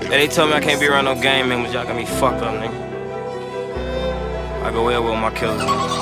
They told me I can't be around no gang members, y'all got me fucked up, nigga. I go well with my killers.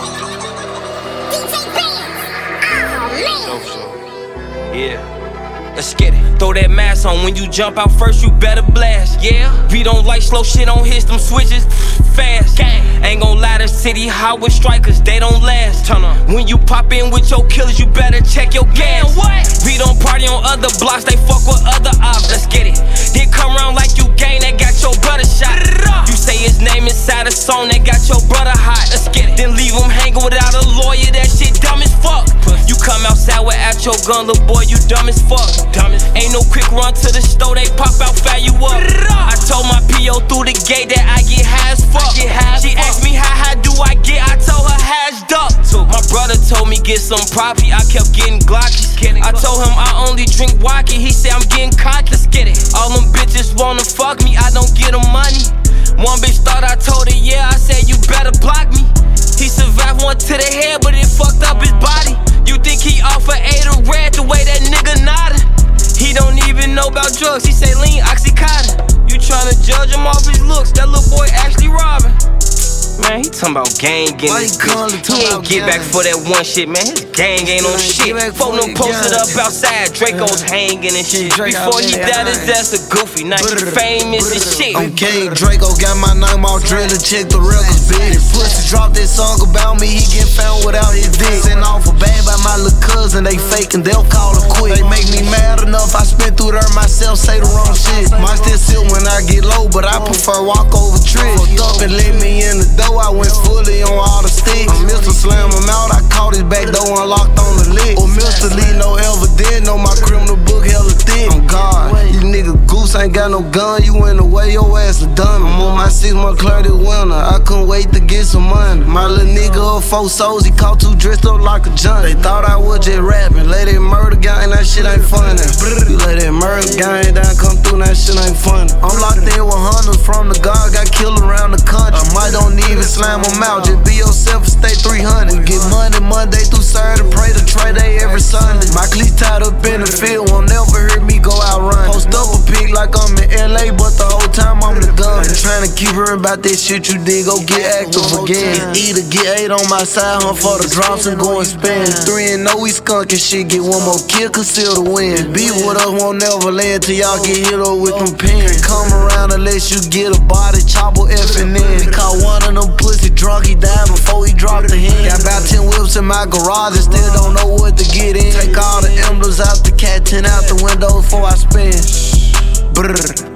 So, yeah. Let's get it. Throw that mask on. When you jump out first, you better blast. Yeah. We don't like slow shit on hits, them switches fast. Gang. Ain't gon' lie, the city hot with strikers, they don't last. Turn on. When you pop in with your killers, you better check your gas. Man, what? We don't party on other blocks, they fuck with other ops. Let's get it. Then come around like you gang, that got your brother shot. You say his name inside a song, that got your brother hot. Let's get it. Then leave him hanging without a lawyer, that shit dumb as fuck. You come outside without your gun, little boy, you dumb as fuck. Ain't no quick run to the store, they pop out, fire you up. I told my P.O. through the gate that I get high as fuck. She asked me how do I get, I told her hashed up. My brother told me get some property, I kept getting Glockies. I told him I only drink Wacky, he said I'm getting cocky. Let's get it. All them bitches wanna fuck me, I don't get them money. One bitch thought I told her yeah, I said you better block me. He survived one to the head, but it fucked up his body. You think he off of A to red the way that nigga nodded? He don't even know about drugs, he say lean Oxycontin. You tryna judge him off his looks, that little boy actually robbing. Man, he talking about gang getting his bitch. He ain't get back for that one shit, man. His gang ain't on shit. Phone them posted up outside, Draco's hanging and shit. Before he died, his ass a goofy. Now he famous and shit. I'm King Draco, got my name all drilled, check the records, bitch. Pussy dropped that song about me, he get found without his dick. Sent off a bag by my little cousin, they faking, they'll call it quick. They make me mad enough, I spin through there myself, say the wrong shit. Might still sit when I get low, but I prefer walk over tricks. Fucked up and let me in the door, I went fully on all the sticks. Mr. Slam him out, I caught his back door unlocked on the lick. Or Mr. Lee, no evidence, know my criminal book hella thick. I'm God, you nigga goose ain't got no gun, you in the way, your ass a dummy. I'm on my 6-month clear this winter, I couldn't wait to get some money. My little nigga up 4 souls, he caught 2 dressed up like a junkie. They thought I was just rapping, lay that murder gang, that shit ain't funny. You lay that murder gang down, come through, that shit ain't funny. I'm locked in with hunters from the guard, got killed around the country. I might don't even slam them out, just be yourself and stay 300. We get money Monday through Saturday, pray to trade day every Sunday. My cleats tied up in the field, won't never hear me go out running. Post up a pig like I'm in LA, but the whole time I'm the gun. Trying to keep hearing about that shit you did, go get active again. Either get 8 on my side, hunt for the drops and go and spend 3 and know we skunkin' shit, get 1 more kill, conceal the win. Be with us, won't never land till y'all get hit up with them pins. Come around unless you get a body, chopper effing in. Caught one of them pussy drunk, he died before he dropped the hand. Got about 10 whips in my garage and still don't know what to get in. Take all the emblems out the cat, 10 out the window before I spin. Brrr.